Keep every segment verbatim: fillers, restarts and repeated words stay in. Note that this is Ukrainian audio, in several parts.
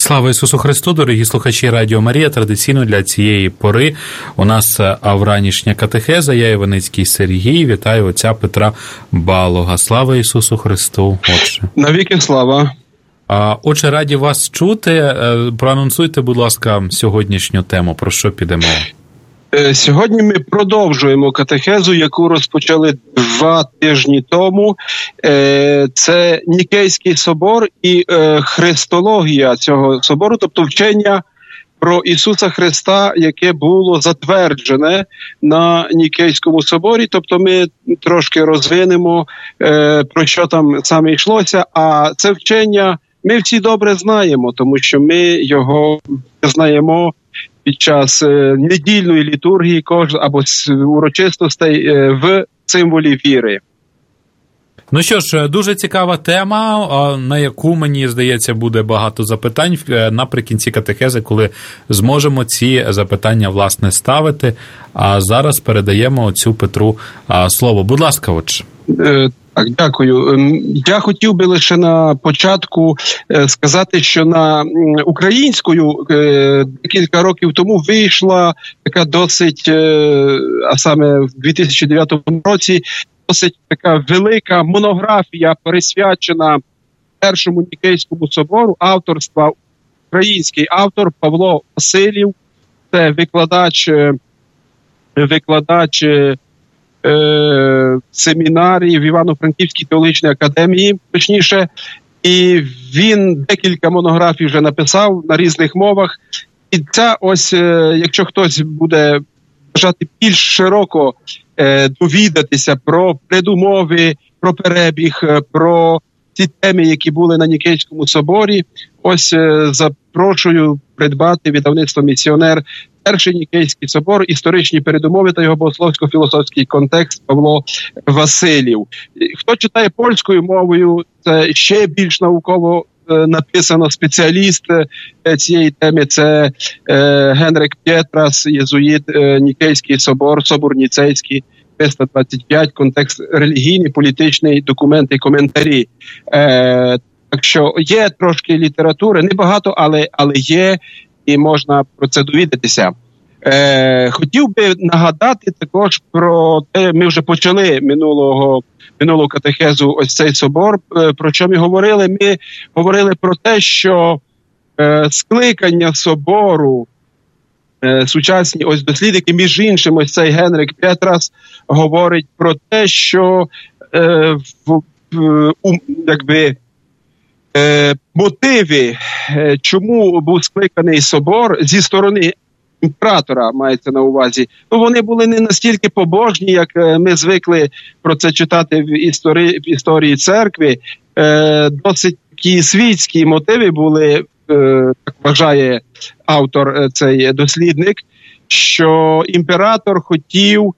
Слава Ісусу Христу, дорогі слухачі Радіо Марія. Традиційно для цієї пори у нас вранішня катехеза. Я Іваницький Сергій. Вітаю отця Петра Балога. Слава Ісусу Христу, отче. Навіки слава. Отче, раді вас чути. Проанонсуйте, будь ласка, сьогоднішню тему. Про що підемо? Сьогодні ми продовжуємо катехезу, яку розпочали два тижні тому. Це Нікейський собор і христологія цього собору, тобто вчення про Ісуса Христа, яке було затверджене на Нікейському соборі. Тобто ми трошки розвинемо, про що там саме йшлося, а це вчення ми всі добре знаємо, тому що ми його знаємо під час недільної літургії або урочистостей в символі віри. Ну що ж, дуже цікава тема, на яку, мені здається, буде багато запитань наприкінці катехези, коли зможемо ці запитання, власне, ставити. А зараз передаємо отцю Петру слово. Будь ласка, отче. Так, дякую. Я хотів би лише на початку сказати, що на українською декілька років тому вийшла така досить, а саме в дві тисячі дев'ятому році, досить така велика монографія, присвячена Першому Нікейському собору, авторства, український автор Павло Василів, це викладач, викладач Е, семінарії в Івано-Франківській теологічній академії, точніше, і він декілька монографій вже написав на різних мовах. І це ось, е, якщо хтось буде бажати більш широко е, довідатися про передумови, про перебіг, про ті теми, які були на Нікейському соборі, ось е, запрошую придбати видавництво «Місіонер» Перший Нікейський собор, історичні передумови та його богословсько-філософський контекст Павло Василів. Хто читає польською мовою, це ще більш науково е, написано. Спеціаліст е, цієї теми – це е, Генрик П'єтрас, єзуїт, е, Нікейський собор, собор Ніцейський, триста двадцять п'ять, контекст релігійний, політичний, документи і коментарі. Е, так що є трошки літератури, небагато, але, але є, і можна про це довідатися. Е, хотів би нагадати також про те, ми вже почали минулого, минулого катехезу ось цей собор, е, про що ми говорили? Ми говорили про те, що е, скликання собору, е, сучасні ось дослідники, між іншим, ось цей Генрик П'єтрас говорить про те, що е, в, в, у, якби, Е, мотиви, е, чому був скликаний собор зі сторони імператора, мається на увазі, ну вони були не настільки побожні, як е, ми звикли про це читати в історії, в історії церкви. Е, досить такі світські мотиви були, е, так вважає автор, е, цей дослідник, що імператор хотів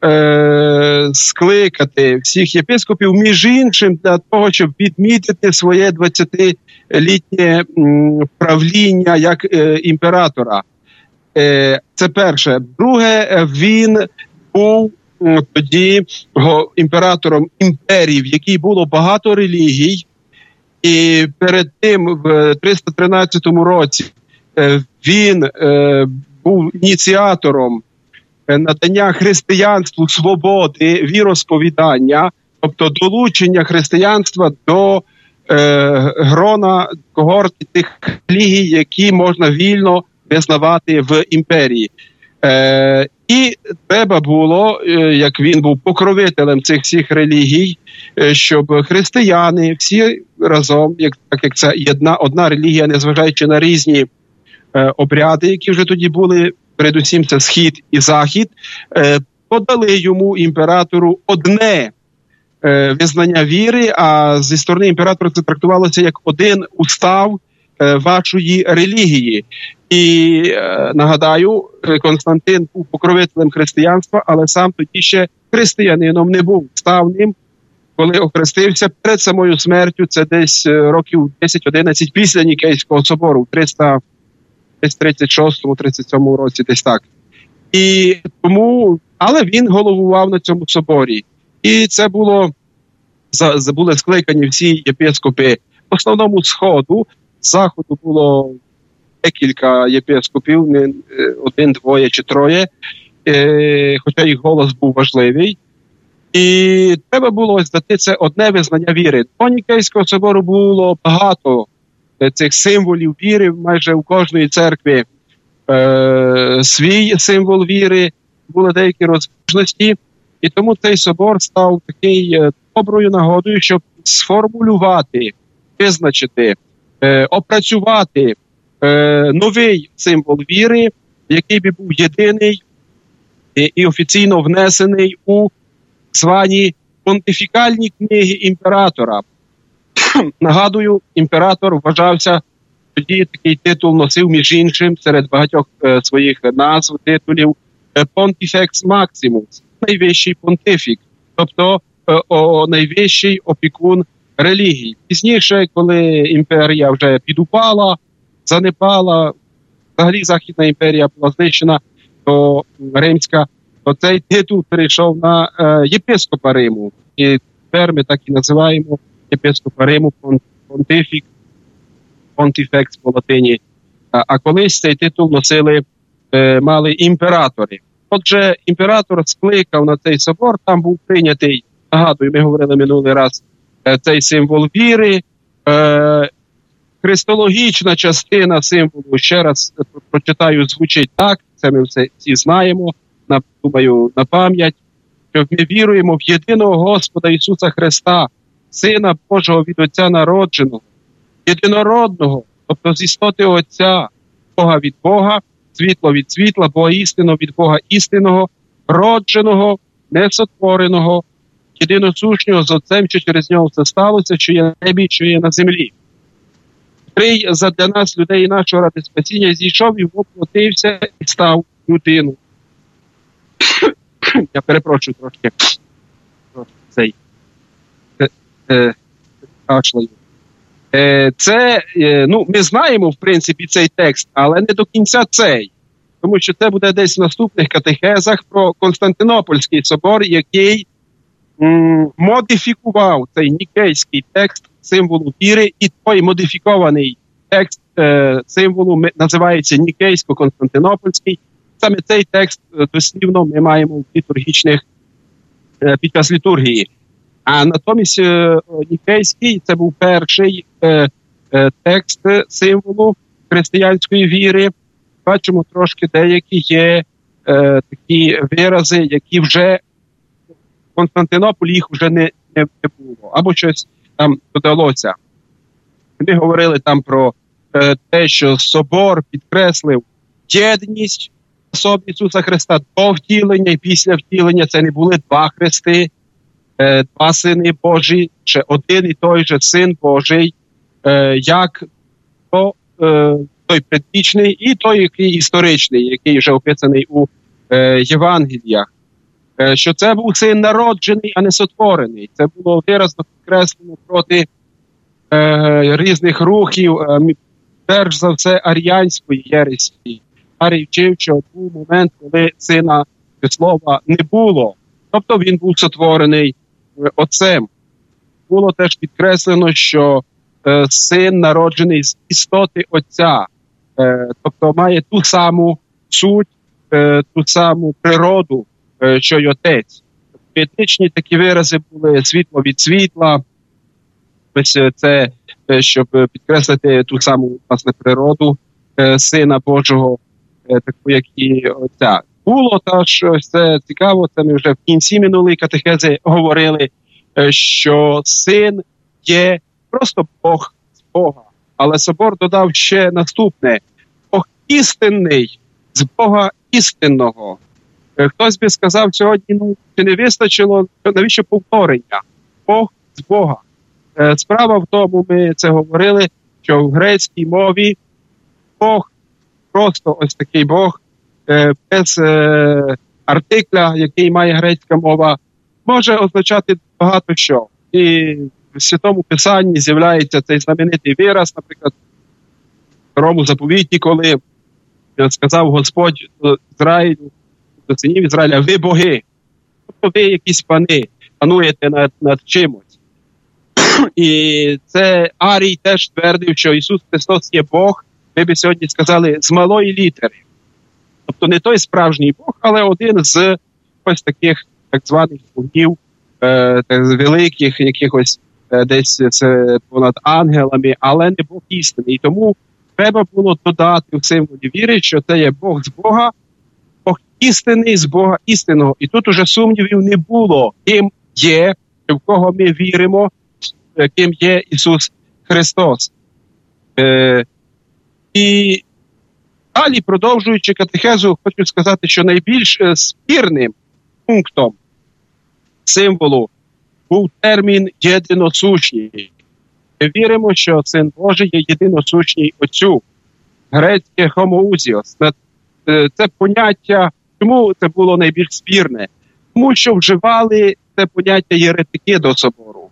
Е, скликати всіх єпископів, між іншим, для того, щоб відмітити своє двадцятилітнє м, правління як е, імператора. Е, це перше. Друге, він був м, тоді го, імператором імперії, в якій було багато релігій, і перед тим, в триста тринадцятому році, е, він е, був ініціатором надання християнству свободи віросповідання, тобто долучення християнства до е, грона когорти тих релігій, які можна вільно визнавати в імперії. Е, і треба було, е, як він був покровителем цих всіх релігій, е, щоб християни всі разом, як, так як це єдна одна релігія, незважаючи на різні е, обряди, які вже тоді були, передусім це Схід і Захід, подали йому, імператору, одне визнання віри, а зі сторони імператора це трактувалося як один устав вашої релігії. І, нагадаю, Константин був покровителем християнства, але сам тоді ще християнином не був. Став ним, коли охрестився перед самою смертю, це десь років десять-одинадцять після Нікейського собору, в триста тридцять шостому тридцять сьомому році, десь так. І тому, але він головував на цьому соборі. І це було, були скликані всі єпископи, в основному Сходу. З Заходу було декілька єпископів, не один, двоє чи троє, е, хоча їх голос був важливий. І треба було дати це одне визнання віри. До Нікейського собору було багато цих символів віри, майже у кожної церкви е, свій символ віри, були деякі розбіжності, і тому цей собор став такий е, доброю нагодою, щоб сформулювати, визначити, е, опрацювати е, новий символ віри, який би був єдиний і, і офіційно внесений у звані понтифікальні книги імператора. Нагадую, імператор вважався, тоді такий титул носив між іншим серед багатьох е, своїх назв, титулів Pontifex Maximus, найвищий понтифік, тобто е, о, найвищий опікун релігії. Пізніше, коли імперія вже підупала, занепала, взагалі Західна імперія була знищена, то римська, то цей титул перейшов на е, єпископа Риму. І тепер ми так і називаємо єпископа Риму понтифік, понтифекс по латині. А, а колись цей титул носили, е, мали імператори. Отже, імператор скликав на цей собор, там був прийнятий, нагадую, ми говорили минулий раз, е, цей символ віри, е, христологічна частина символу, ще раз прочитаю, звучить так, це ми все всі знаємо, на, думаю, на пам'ять, що ми віруємо в єдиного Господа Ісуса Христа, Сина Божого від Отця народженого, єдинородного, тобто з істоти Отця, Бога від Бога, світло від світла, Бога істинного від Бога істинного, родженого, несотвореного, єдиносушнього з Отцем, що через нього все сталося, що є на небі, що є на землі. Котрий задля нас, людей нашого ради спасіння, зійшов і воплотився і став людину. Я перепрошую трошки цей кашлею. Це, ну, ми знаємо, в принципі, цей текст, але не до кінця цей. Тому що це буде десь в наступних катехезах про Константинопольський собор, який м- модифікував цей нікейський текст символу віри, і той модифікований текст е- символу називається Нікейсько-Константинопольський. Саме цей текст дослівно ми маємо в літургічних, е- під час літургії. А натомість е- Нікейський – це був перший е- е- текст символу християнської віри. Бачимо, трошки деякі є е, такі вирази, які вже в Константинополі їх вже не, не, не було. Або щось там додалося. Ми говорили там про е, те, що собор підкреслив єдність особи Ісуса Христа до втілення і після втілення. Це не були два хрести, е, два сини Божі, чи один і той же Син Божий, е, як то е, той предвічний і той, який історичний, який вже описаний у е, Євангеліях. Е, що це був син народжений, а не сотворений. Це було виразно підкреслено проти е, різних рухів, е, перш за все, аріанської єресі. Арій вчив, що був момент, коли сина слова не було. Тобто він був сотворений е, отцем. Було теж підкреслено, що е, син народжений з істоти отця. Тобто має ту саму суть, ту саму природу, що й отець. Етичні такі вирази були світло від світла, ось це, щоб підкреслити ту саму, власне, природу Сина Божого, таку, як і отця. Було теж, ось це цікаво, це ми вже в кінці минулої катехези говорили, що син є просто Бог з Бога. Але собор додав ще наступне. Бог істинний з Бога істинного. Хтось би сказав сьогодні, ну, чи не вистачило, навіщо повторення? Бог з Бога. Справа в тому, ми це говорили, що в грецькій мові Бог, просто ось такий Бог, без артикля, який має грецька мова, може означати багато що. І в Святому Писанні з'являється цей знаменитий вираз, наприклад, в Старому заповіті, коли сказав Господь Ізраїлю, до синів Ізраїля, ви боги, тобто ви якісь пани, пануєте над, над чимось. І це Арій теж твердив, що Ісус Христос є Бог, ми б сьогодні сказали, з малої літери. Тобто не той справжній Бог, але один з ось таких так званих богів, е, великих, якихось е, десь це понад ангелами, але не Бог істини. І тому треба було додати в символі віри, що це є Бог з Бога, Бог істинний з Бога істинного. І тут уже сумнівів не було, ким є, в кого ми віримо, ким є Ісус Христос. Е, і далі, продовжуючи катехезу, хочу сказати, що найбільш спірним пунктом символу був термін «єдиносущний». Ми віримо, що Син Божий є єдиносущний Отцю. Грецьке «хомоузіос». Це поняття, чому це було найбільш спірне? Тому що вживали це поняття єретики до собору.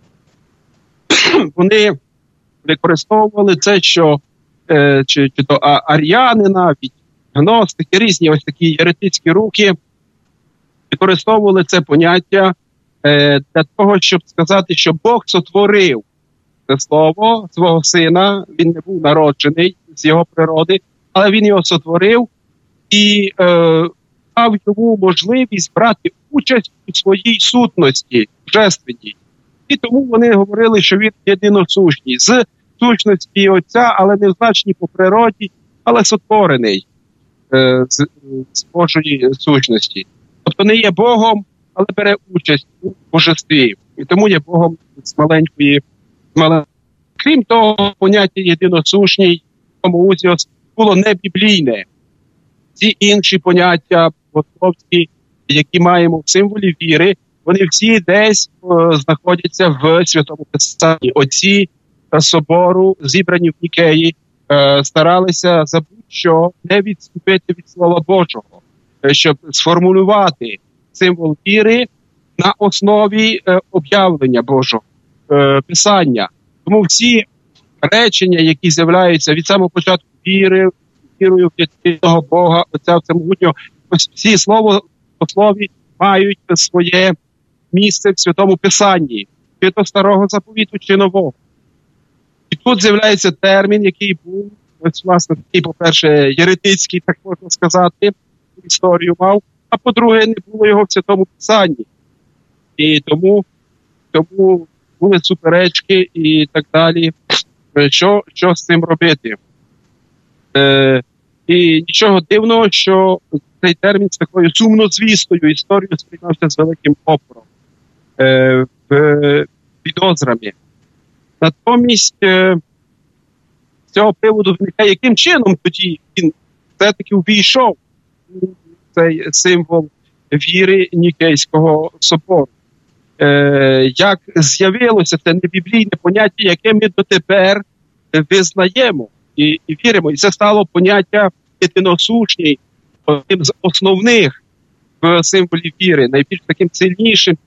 Вони використовували це, що е, чи, чи то ар'яни навіть, гностики, різні ось такі єретичні рухи використовували це поняття е, для того, щоб сказати, що Бог сотворив це слово свого сина, він не був народжений з його природи, але він його сотворив і е, дав йому можливість брати участь у своїй сутності, божественній. І тому вони говорили, що він єдиносущний, з сущності Отця, але не значний по природі, але сотворений е, з, з Божої сущності. Тобто не є Богом, але бере участь у божестві. І тому є Богом з маленької, з маленької. Крім того, поняття єдиносущний, хомоузіос, було не біблійне. Ці інші поняття богословські, які маємо в символі віри, вони всі десь о, знаходяться в Святому Писанні. Отці собору, зібрані в Нікеї, е, старалися за будь-що не відступити від Слова Божого, е, щоб сформулювати символ віри на основі е, об'явлення Божого, е, Писання. Тому всі речення, які з'являються від самого початку віри, вірою в єдиного Бога, Отця Всемогутнього, ось всі слово по слові мають своє місце в Святому Писанні, чи то Старого Заповіту, чи Нового. І тут з'являється термін, який був, ось, власне, такий, по-перше, єретицький, так можна сказати, історію мав, а по-друге, не було його в Святому Писанні. І тому, тому були суперечки і так далі. Що, що з цим робити? Е, і нічого дивного, що цей термін з такою сумнозвісною історією сприймався з великим опором, е, в, підозрами. Натомість е, з цього приводу виникає, яким чином тоді він все-таки увійшов у цей символ віри Нікейського собору. Е, як з'явилося це небіблійне поняття, яке ми дотепер визнаємо і, і віримо. І це стало поняття єдиносущний, одним з основних в символі віри, найбільш таким сильнішим,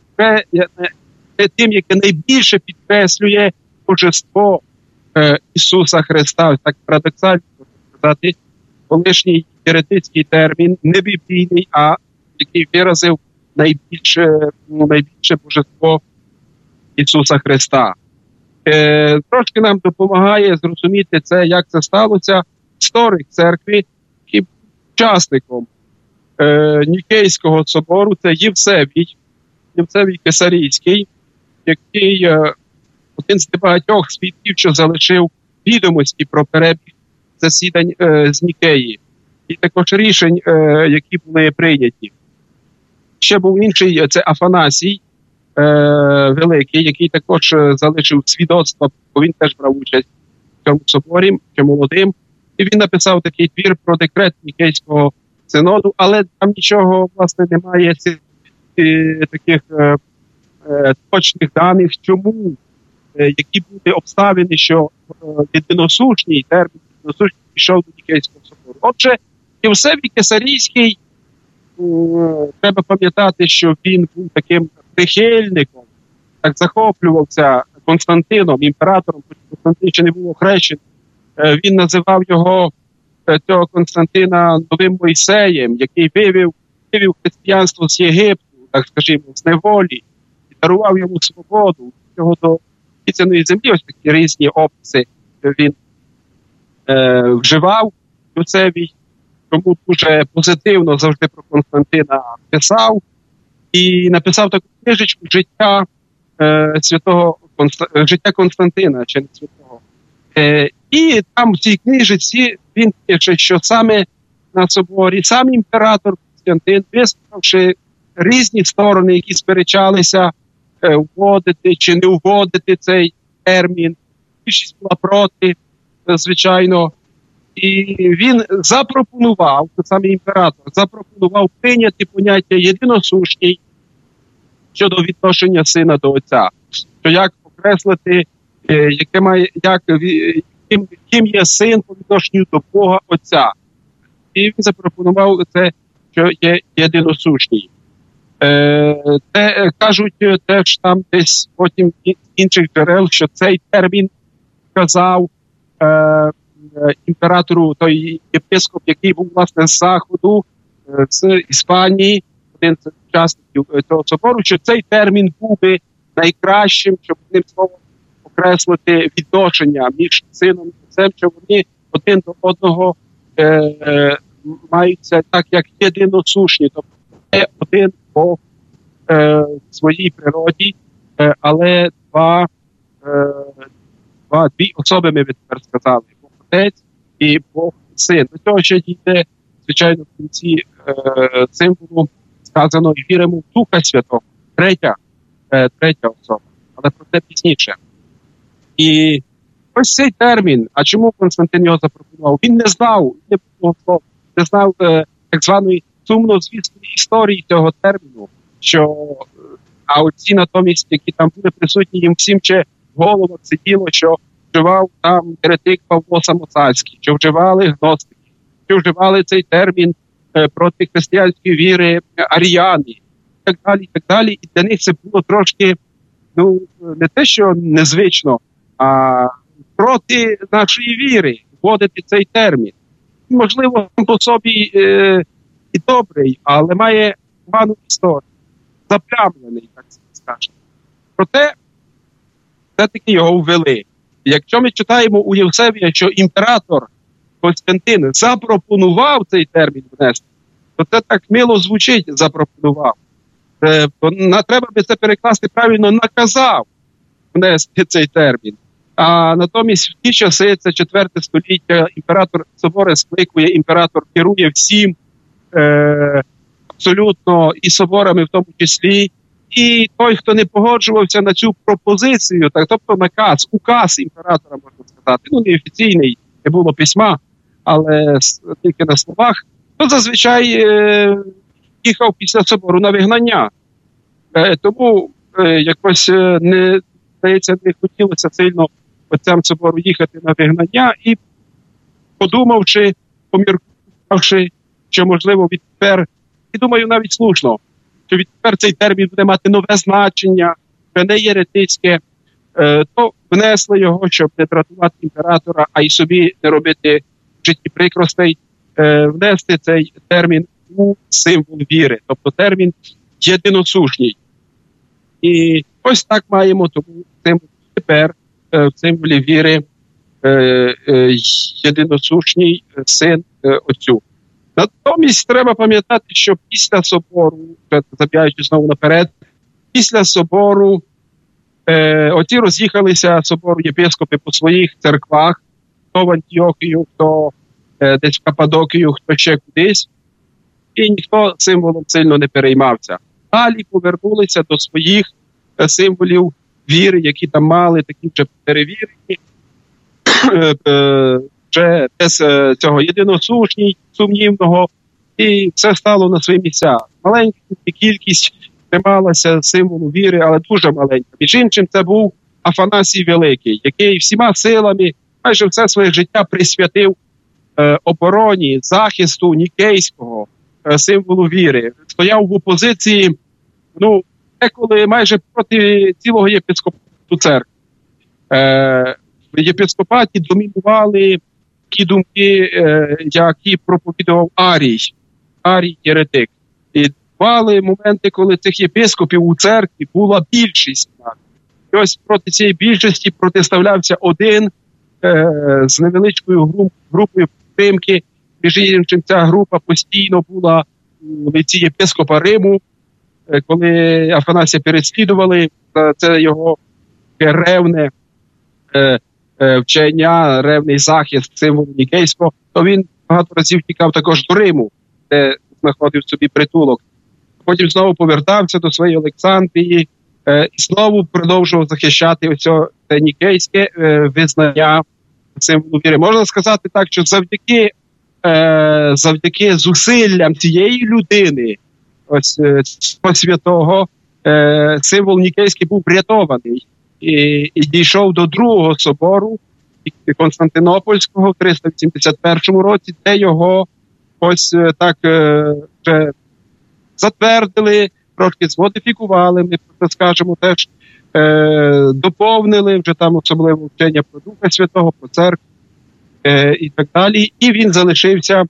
тим, яке найбільше підкреслює божество е, Ісуса Христа. Ось так парадоксально можна сказати, колишній єретичний термін, не біблійний, а який виразив найбільше, найбільше божество Ісуса Христа. Е, трошки нам допомагає зрозуміти це, як це сталося. Історик церкви, який був учасником е, Нікейського собору, це Євсевій, Євсевій Кесарійський, який е, один з небагатьох свідків, що залишив відомості про перебіг засідань е, з Нікеї, і також рішень, е, які були прийняті. Ще був інший, це Афанасій е, Великий, який також залишив свідоцтво, бо він теж брав участь в цьому соборі, ще молодим. І він написав такий твір про декрет Нікейського синоду, але там нічого, власне, немає цих, е, таких е, е, точних даних, чому, е, які були обставини, що е, єдиносущний термін єдиносущний пішов до Нікейського собору. Отже, Євсевій Кесарійський, треба пам'ятати, що він був таким прихильником, так захоплювався Константином, імператором, Константин ще не був охрещений. Він називав його, цього Константина, новим Мойсеєм, який вивів, вивів християнство з Єгипту, так скажімо, з неволі, і дарував йому свободу, його до обіцяної землі. Ось такі різні описи він е, вживав Юсевій, тому дуже позитивно завжди про Константина писав. І написав таку книжечку «Життя е, святого Конст... життя Константина», чи не святого. Е, і там в цій книжці він пише, що саме на соборі сам імператор Константин, вислухавши різні сторони, які сперечалися, е, вводити чи не вводити цей термін, більшість була проти, звичайно, і він запропонував, саме імператор, запропонував прийняти поняття єдиносушній щодо відношення сина до отця. Що як окреслити, е, яке має, як, ким, ким є син по відношенню до Бога Отця. І він запропонував це, що є єдиносушній. Е, те, кажуть теж там десь потім з інших джерел, що цей термін сказав е, імператору, той єпископ, який був, власне, з Заходу, з Іспанії, один з учасників цього собору, що цей термін був би найкращим, щоб одним словом окреслити відношення між сином і отцем, що вони один до одного е, е, маються так, як єдиносушні, тобто не один Бог е, в своїй природі, е, але два, е, два, дві особи, ми би тепер сказали. Отець і Бог Син. До цього ще дійде, звичайно, в кінці е, символу сказано і віримо в Духа Святого. Третя, е, третя особа. Але про це пізніше. І ось цей термін, а чому Константин його запропонував? Він не знав, не було, не знав е, так званої сумнозвісної історії цього терміну, що а оці натомість, які там були присутні, їм всім ще в головах сиділо, що вживав там еретик Павло Самоцальський, що вживали гностики, що вживали цей термін е, проти християнської віри аріяни, і так далі, і так далі. І для них це було трошки, ну, не те, що незвично, а проти нашої віри вводити цей термін. Можливо, по собі е, і добрий, але має погану історію, заплямлений, так скажемо. Проте, все-таки його ввели. Якщо ми читаємо у Євсевія, що імператор Константин запропонував цей термін внести, то це так мило звучить, запропонував. Е, на, треба би це перекласти правильно, наказав внести цей термін. А натомість в ті часи, це четверте століття, імператор собори скликує, імператор керує всім, е, абсолютно, і соборами в тому числі. І той, хто не погоджувався на цю пропозицію, так, тобто наказ, указ імператора, можна сказати, ну, не офіційний, не було письма, але тільки на словах, то зазвичай е, їхав після собору на вигнання. Е, тому е, якось е, не, здається, не хотілося сильно отцям собору їхати на вигнання, і подумавши, поміркувавши, що, можливо, відтепер, і думаю, навіть слушно, що відтепер цей термін буде мати нове значення, що не єретичне, е, то внесли його, щоб не дратувати імператора, а й собі не робити в житті прикростей, е, внести цей термін у символ віри, тобто термін єдиносушній. І ось так маємо тому символ тепер е, в символі віри е, е, єдиносушній син е, Отцю. Натомість треба пам'ятати, що після собору, забігаючи знову наперед, після собору е, оці роз'їхалися собору єпископи по своїх церквах, хто в Антіохію, хто е, десь в Каппадокію, хто ще кудись, і ніхто символом сильно не переймався. Далі повернулися до своїх е, символів віри, які там мали, такі вже перевірені, е, е, вже без е, цього єдиносушній, сумнівного, і все стало на свої місця. Маленька кількість трималася символу віри, але дуже маленька. Між іншим, це був Афанасій Великий, який всіма силами майже все своє життя присвятив е, обороні, захисту нікейського е, символу віри. Стояв в опозиції, ну, деколи майже проти цілого єпископату церкви. Е, в єпископаті домінували ті думки, е, які проповідував Арій, Арій єретик. І бували моменти, коли цих єпископів у церкві була більшість. І ось проти цієї більшості протиставлявся один е, з невеличкою груп, групою підтримки. Між іншим, ця група постійно була в лиці єпископа Риму, е, коли Афанасія переслідували, це його ревне е, е, вчення, ревний захист символу Нікейського, то він багато разів тікав також до Риму, де знаходив собі притулок. Потім знову повертався до своєї Олександрії е, і знову продовжував захищати оце нікейське е, визнання символу віри. Можна сказати так, що завдяки, е, завдяки зусиллям цієї людини, ось е, цього святого, е, символ нікейський був врятований і, і дійшов до другого собору Константинопольського в триста вісімдесят першому році, де його ось е, так е, вже затвердили, трошки змодифікували, ми це скажемо теж, е, доповнили вже там особливо вчення про Духа Святого, про церкву е, і так далі. І він залишився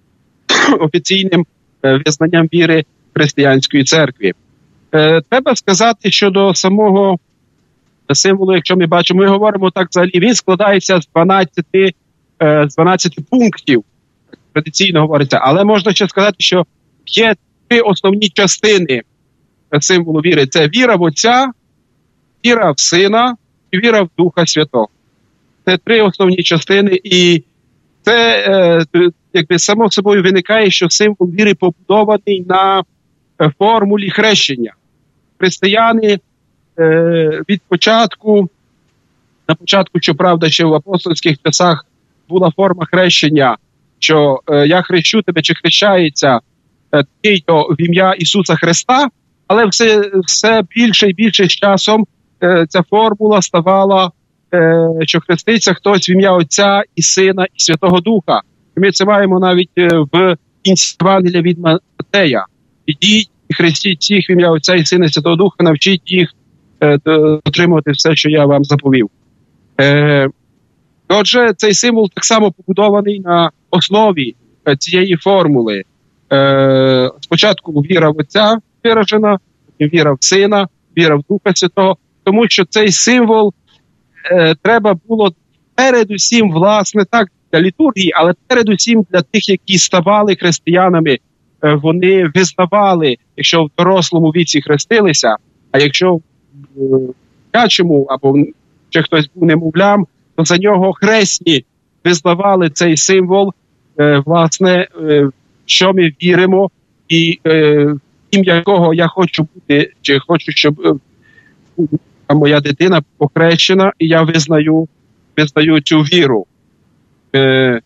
офіційним е, визнанням віри християнської церкви. Е, треба сказати, що до самого символу, якщо ми бачимо, ми говоримо так взагалі, він складається з дванадцяти, е, з дванадцяти пунктів, традиційно говориться, але можна ще сказати, що є три основні частини символу віри. Це віра в Отця, віра в Сина і віра в Духа Святого. Це три основні частини, і це е, якби само собою виникає, що символ віри побудований на формулі хрещення. Християни е, від початку, на початку, щоправда, ще в апостольських часах була форма хрещення, що е, я хрещу тебе, чи хрещається ти в ім'я Ісуса Христа, але все, все більше і більше з часом е, ця формула ставала, е, що хреститься хтось в ім'я Отця і Сина і Святого Духа. І ми це маємо навіть е, в кінці Євангелія від Матея. Ідіть і хрестіть всіх в ім'я Отця і Сина і Святого Духа, навчіть їх е, дотримувати все, що я вам заповів. Е, отже, цей символ так само побудований на основі е, цієї формули. Е, спочатку віра в Отця виражена, віра в Сина, віра в Духа Святого, тому що цей символ е, треба було передусім, власне, так, для літургії, але передусім для тих, які ставали християнами, е, вони визнавали, якщо в дорослому віці хрестилися, а якщо в дитячому або ще хтось був немовлям, то за нього хресні визнавали цей символ, е, власне, е, що ми віримо, і е, ім'я якого я хочу бути, чи хочу, щоб е, моя дитина похрещена, і я визнаю, визнаю цю віру. Е,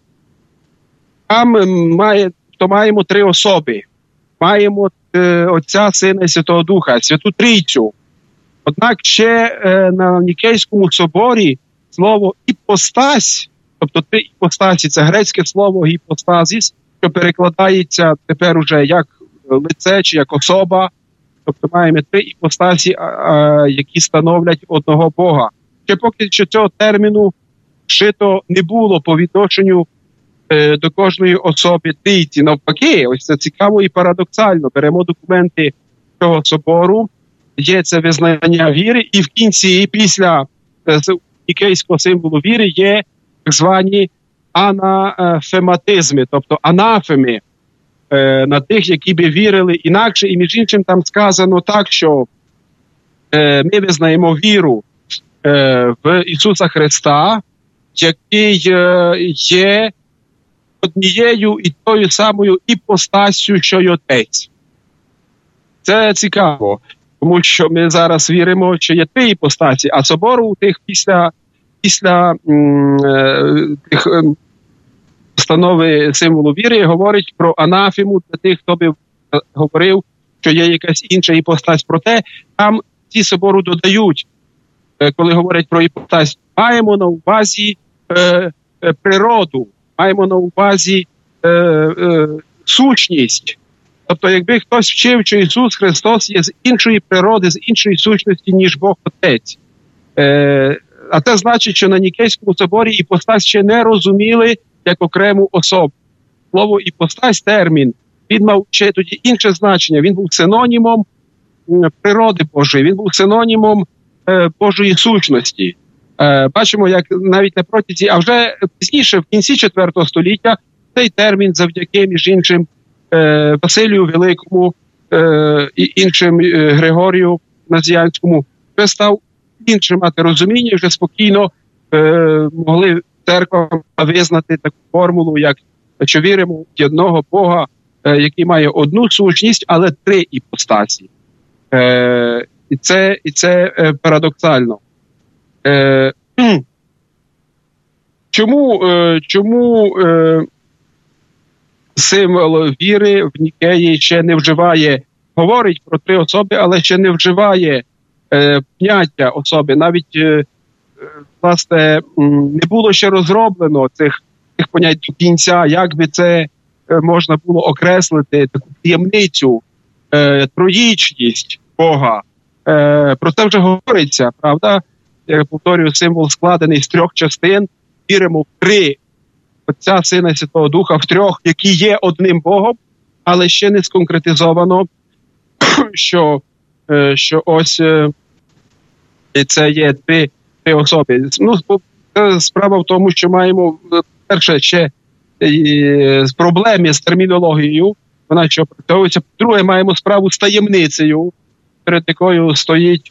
там має, то маємо три особи. Маємо е, Отця, Сина і Святого Духа, Святу Трійцю. Однак ще е, на Нікейському соборі слово «іпостась», тобто три іпостасі, це грецьке слово «іпостазіс», що перекладається тепер уже як лице чи як особа. Тобто маємо три іпостасі, а, а, які становлять одного Бога. Ще поки що цього терміну вшито не було по відношенню е, до кожної особи трійці. Навпаки, ось це цікаво і парадоксально. Беремо документи цього собору, є це визнання віри, і в кінці, після е, нікейського символу віри, є так звані анафематизми, тобто анафеми е, на тих, які би вірили інакше. І між іншим там сказано так, що е, ми визнаємо віру е, в Ісуса Христа, який е, є однією і тою самою іпостасю, що й Отець. Це цікаво, тому що ми зараз віримо, що є три іпостасі, а собору у тих після після м, е, тих е, постанови символу віри говорить про анафему для тих, хто би говорив, що є якась інша іпостась. Проте там ці собору додають, е, коли говорять про іпостась, маємо на увазі е, е, природу, маємо на увазі е, е, сущність. Тобто, якби хтось вчив, що Ісус Христос є з іншої природи, з іншої сущності, ніж Бог Отець. Е, а це значить, що на Нікейському соборі іпостась ще не розуміли як окрему особу. Слово іпостась, термін, він мав ще тоді інше значення. Він був синонімом природи Божої, він був синонімом е, Божої сущності. Бачимо, як навіть на протязі, а вже пізніше, в кінці четвертого століття, цей термін завдяки, між іншим, Василію Великому і іншим Григорію Назіанському, вже став іншим мати розуміння, вже спокійно могли церква визнати таку формулу, як що віримо в єдного Бога, який має одну сущність, але три іпостасі. І це, і це парадоксально. Е, чому е, чому е, символ віри в Нікеї ще не вживає, говорить про три особи, але ще не вживає е, поняття особи. Навіть, е, власне, не було ще розроблено цих, цих понять до кінця, як би це е, можна було окреслити, таку таємницю, е, троїчність Бога. Е, про це вже говориться, правда? Я повторюю, символ складений з трьох частин. Віримо в три Отця, Сина і Святого Духа, в трьох, які є одним Богом, але ще не сконкретизовано, що, що ось це є три, три особи. Ну, справа в тому, що маємо, перше, ще проблеми з термінологією, вона що опрацьовується. Друге, маємо справу з таємницею, перед якою стоїть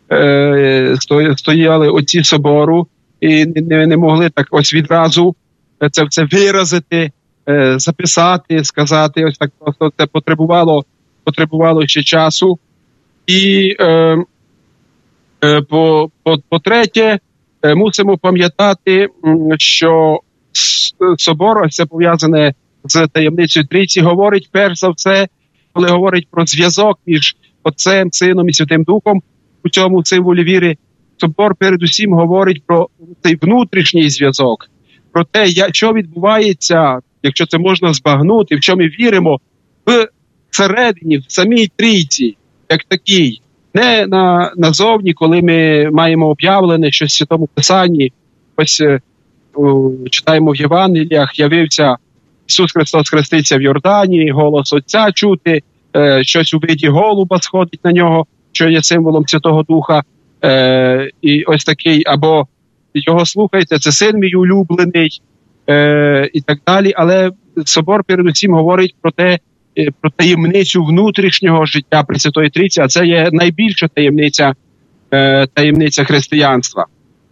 стояли отці собору і не, не могли так ось відразу це все виразити, записати, сказати. Ось так просто це потребувало, потребувало ще часу. І е, е, по, по, по-третє, мусимо пам'ятати, що собор, ось це пов'язане з таємницею Трійці, говорить перш за все, коли говорить про зв'язок між Отцем, Сином і Святим Духом, у цьому символі віри, собор передусім говорить про цей внутрішній зв'язок, про те, що відбувається, якщо це можна збагнути, в що ми віримо, в середині, в самій Трійці, як такій. Не на, назовні, коли ми маємо об'явлене щось в Святому Писанні, ось о, читаємо в Євангеліях, явився Ісус Христос хреститься в Йордані, голос Отця чути, е, щось у виді голуба сходить на нього, що є символом Святого Духа, е, і ось такий, або його слухайте, це син мій улюблений, е, і так далі. Але собор передусім говорить про те, е, про таємницю внутрішнього життя Пресвятої Трійці, а це є найбільша таємниця, е, таємниця християнства.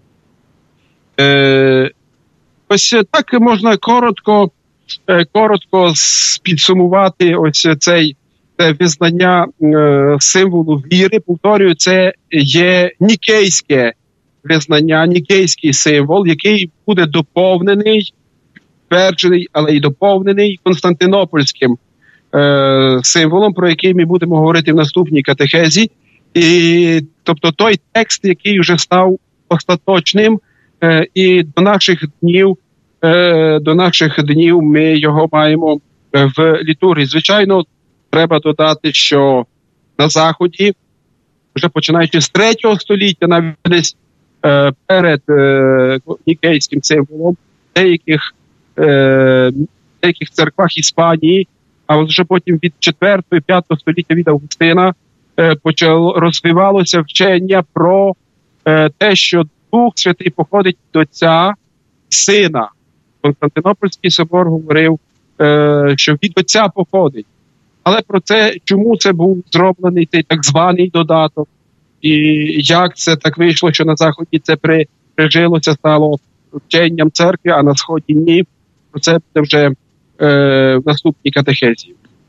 Е, ось так можна коротко, е, коротко підсумувати ось цей це визнання е, символу віри. Повторюю, це є нікейське визнання, нікейський символ, який буде доповнений, тверджений, але й доповнений Константинопольським е, символом, про який ми будемо говорити в наступній катехезі. І, тобто той текст, який вже став остаточним, е, і до наших днів, е, до наших днів ми його маємо в літургії. Звичайно, треба додати, що на Заході, вже починаючи з третього століття, навіть десь е, перед е, нікейським символом, в деяких, е, деяких церквах Іспанії, а вже потім від четвертого-п'ятого століття від Августина е, почало, розвивалося вчення про е, те, що Дух Святий походить від Отця, Сина. Константинопольський собор говорив, е, що від Отця походить. Але про це, чому це був зроблений цей так званий додаток, і як це так вийшло, що на Заході це при, прижилося, стало вченням церкви, а на Сході ні, про це буде вже е, в наступній катехезі.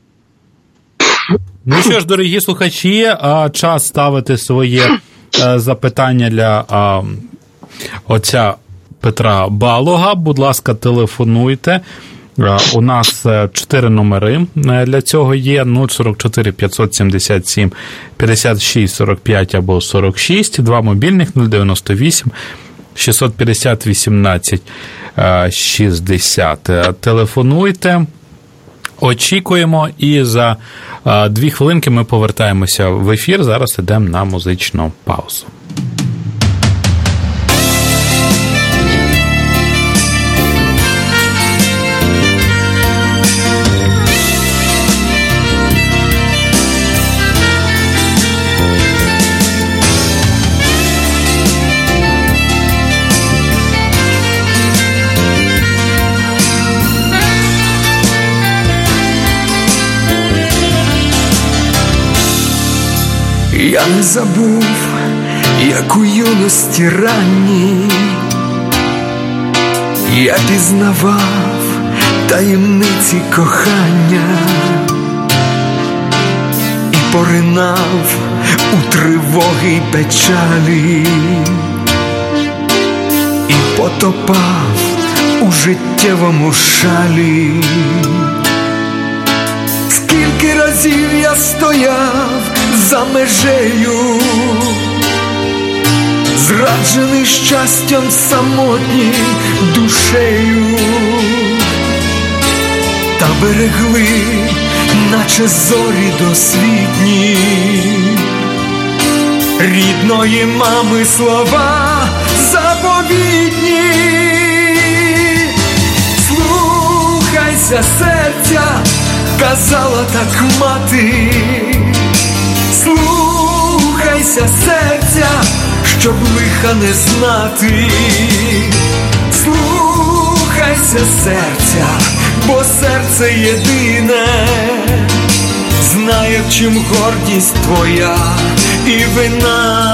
Ну що ж, дорогі слухачі, час ставити своє запитання для отця Петра Балога. Будь ласка, телефонуйте. У нас чотири номери для цього є: нуль сорок чотири п'ятсот сімдесят сім п'ятдесят шість сорок п'ять або сорок шість, два мобільних: нуль дев'яносто вісім шістсот п'ятдесят вісімнадцять шістдесят. Телефонуйте, очікуємо, і за дві хвилинки ми повертаємося в ефір. Зараз йдемо на музичну паузу. Я не забув, як у юності ранній я пізнавав таємниці кохання і поринав у тривоги й печалі, і потопав у життєвому шалі. Скільки разів я стояв за межею, зраджений щастям, самотній душею, та берегли, наче зорі досвітні, рідної мами слова заповітні. Слухайся серця, казала так мати, слухайся серця, щоб лиха не знати. Слухайся серця, бо серце єдине знає, в чим гордість твоя і вина.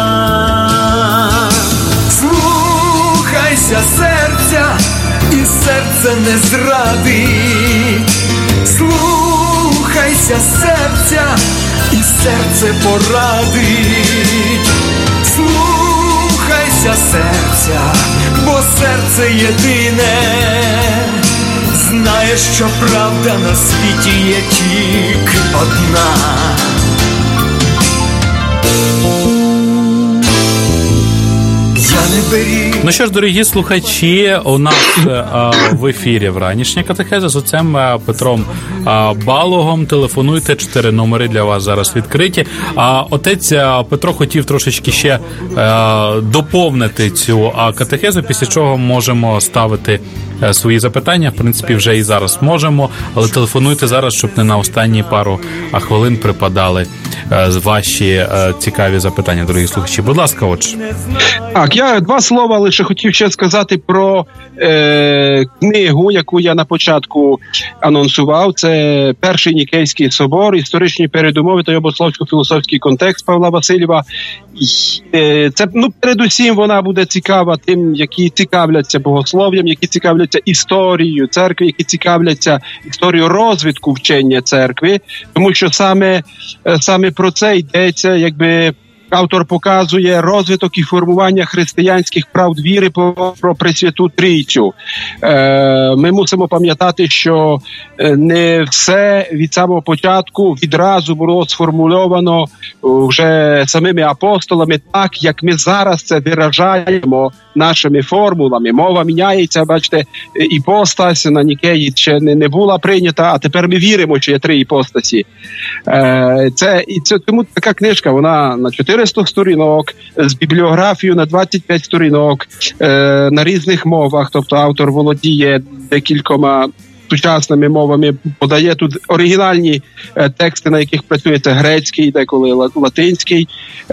Слухайся серця, і серце не зрадить. Слухайся серця, і серце порадить. Слухайся серця, бо серце єдине знає, що правда на світі є тільки одна. Ну що ж, дорогі слухачі, у нас а, в ефірі вранішня катехеза з отцем Петром а, Балогом. Телефонуйте, чотири номери для вас зараз відкриті. А отець Петро хотів трошечки ще а, доповнити цю а, катехезу, після чого можемо ставити а, свої запитання. В принципі, вже і зараз можемо, але телефонуйте зараз, щоб не на останні пару а, хвилин припадали а, ваші а, цікаві запитання, дорогі слухачі. Будь ласка, отже. Так, я два слова лише хотів ще сказати про е, книгу, яку я на початку анонсував. Це Перший Нікейський собор, історичні передумови та богословсько-філософський контекст Павла Васильєва. Е, це, ну, передусім вона буде цікава тим, які цікавляться богослов'ям, які цікавляться історією церкви, які цікавляться історією розвитку вчення церкви, тому що саме, саме про це йдеться, якби автор показує розвиток і формування християнських правд віри про Пресвяту Трійцю. Е, ми мусимо пам'ятати, що не все від самого початку відразу було сформульовано вже самими апостолами так, як ми зараз це виражаємо нашими формулами. Мова міняється, бачите, іпостась на Нікеї ще не, не була прийнята, а тепер ми віримо, що є три іпостасі. Е, це, і це, тому така книжка, вона на чотириста сторінок, з бібліографією на двадцять п'ять сторінок, е, на різних мовах, тобто автор володіє декількома сучасними мовами, подає тут оригінальні е, тексти, на яких працюється грецький, деколи латинський,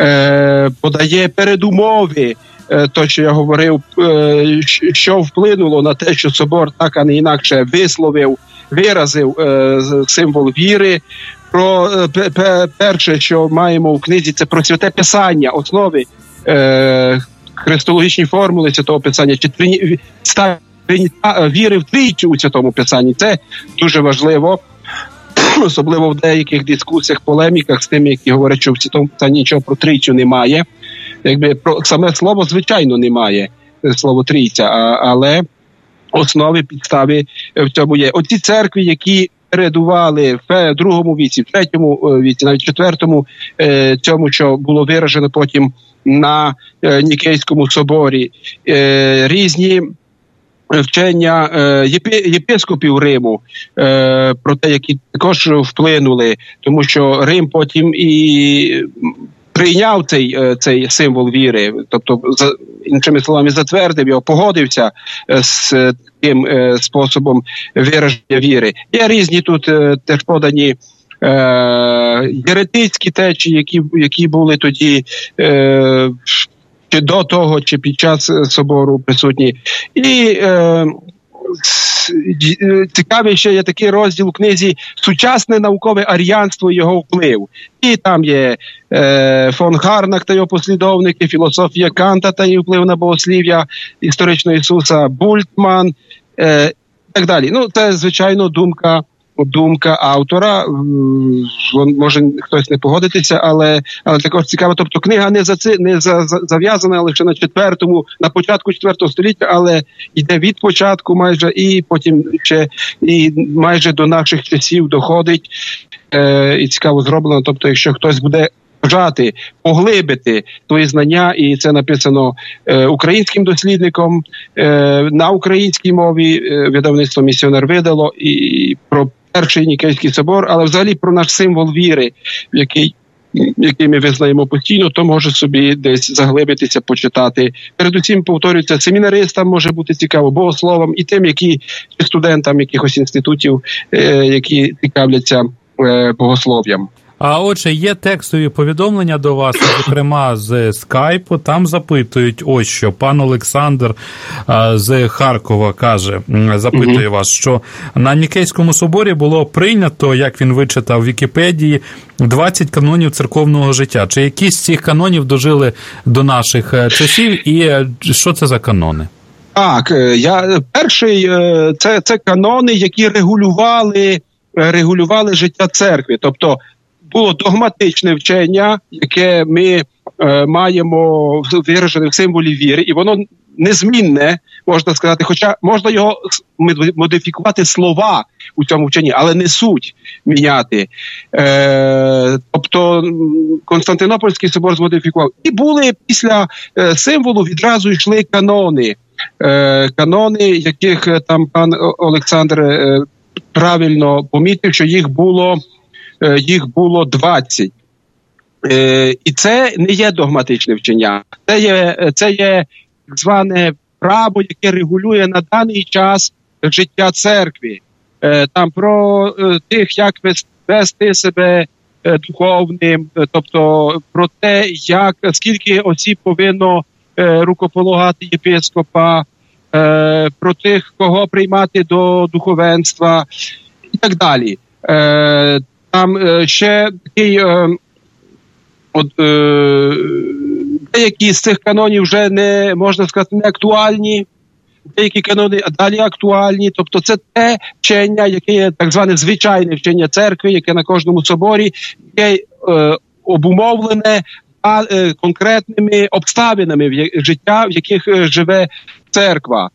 е, подає передумови, е, то, що я говорив, е, що вплинуло на те, що собор так, а не інакше висловив, виразив е, символ віри. Про е, перше, що маємо у книзі, це про святе писання, основи е, христологічні формули святого писання, чи трин... віри в трійцю у святому писанні. Це дуже важливо, особливо в деяких дискусіях, полеміках з тими, які говорять, що в святому писанні нічого про трійцю немає. Якби про саме слово, звичайно, немає, слово трійця, а, але основи, підстави в цьому є. Оці церкви, які передували в другому віці, в третьому віці, навіть в четвертому, цьому, що було виражено потім на Нікейському соборі, різні вчення єпископів Риму про те, які також вплинули, тому що Рим потім і прийняв цей, цей символ віри, тобто, за, іншими словами, затвердив його, погодився з таким е, способом вираження віри. Є різні тут е, теж подані е, єретичні течії, які, які були тоді е, чи до того, чи під час собору присутні. І е, цікавий ще є такий розділ у книзі «Сучасне наукове аріанство і його вплив». І там є е, фон Харнак та його послідовники, філософія Канта та її вплив на богослів'я історичного Ісуса, Бультман е, і так далі. Ну, це, звичайно, думка думка автора, може хтось не погодитися, але, але також цікаво, тобто книга не, за, не за, за, зав'язана лише на четвертому, на початку четвертого століття, але йде від початку майже і потім ще і майже до наших часів доходить, е, і цікаво зроблено, тобто якщо хтось буде бажати поглибити свої знання, і це написано е, українським дослідником е, на українській мові, е, видавництво «Місіонер» видало, і про Перший Нікейський собор, але взагалі про наш символ віри, який, який ми визнаємо постійно, то може собі десь заглибитися, почитати. Передусім, повторюється, семінаристам може бути цікаво, богословам і тим, які студентам якихось інститутів, е, які цікавляться е, богослов'ям. А отже, є текстові повідомлення до вас, зокрема з скайпу, там запитують ось що. Пан Олександр з Харкова каже, запитує вас, що на Нікейському соборі було прийнято, як він вичитав в Вікіпедії, двадцять канонів церковного життя. Чи якісь з цих канонів дожили до наших часів і що це за канони? Так, я перший це, це канони, які регулювали, регулювали життя церкви, тобто було догматичне вчення, яке ми е, маємо виражене в символі віри, і воно незмінне, можна сказати, хоча можна його модифікувати слова у цьому вченні, але не суть міняти. Е, тобто Константинопольський собор змодифікував. І були після е, символу відразу йшли канони, е, канони, яких там пан Олександр е, правильно помітив, що їх було їх було двадцять. Е, і це не є догматичне вчення. Це є, це є так зване право, яке регулює на даний час життя церкви. Е, там про е, тих, як вести себе е, духовним, е, тобто про те, як, скільки осіб повинно е, рукополагати єпископа, е, про тих, кого приймати до духовенства і так далі. Е, Там е, ще такий, е, от, е, деякі з цих канонів вже не, можна сказати, не актуальні, деякі канони далі актуальні, тобто це те вчення, яке є так зване звичайне вчення церкви, яке на кожному соборі, яке е, обумовлене а, е, конкретними обставинами в життя, в яких е, живе церква.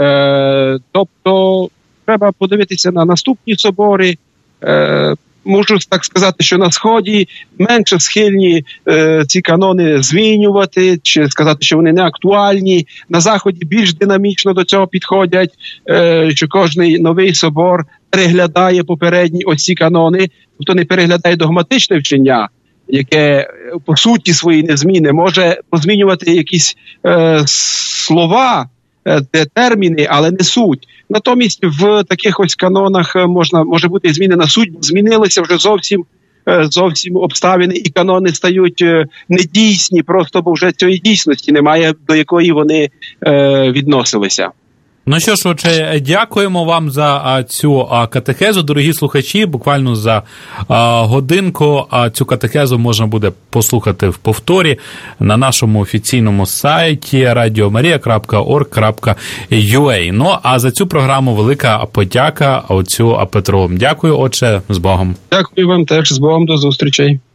Е, тобто треба подивитися на наступні собори. Е, Можу так сказати, що на Сході менше схильні е, ці канони змінювати, чи сказати, що вони не актуальні. На Заході більш динамічно до цього підходять, е, що кожний новий собор переглядає попередні ось ці канони, тобто не переглядає догматичне вчення, яке по суті свої незмінне, може позмінювати якісь е, слова, е, терміни, але не суть. Натомість в таких ось канонах можна, може бути змінена суть, змінилися вже зовсім, зовсім обставини, і канони стають недійсні, просто бо вже цієї дійсності немає, до якої вони е, відносилися. Ну що ж, отже, дякуємо вам за цю катехезу, дорогі слухачі. Буквально за годинку цю катехезу можна буде послухати в повторі на нашому офіційному сайті радіо марія крапка орг крапка ю а. Ну, а за цю програму велика подяка отцю Петру. Дякую, отче, з Богом. Дякую вам теж, з Богом, до зустрічей.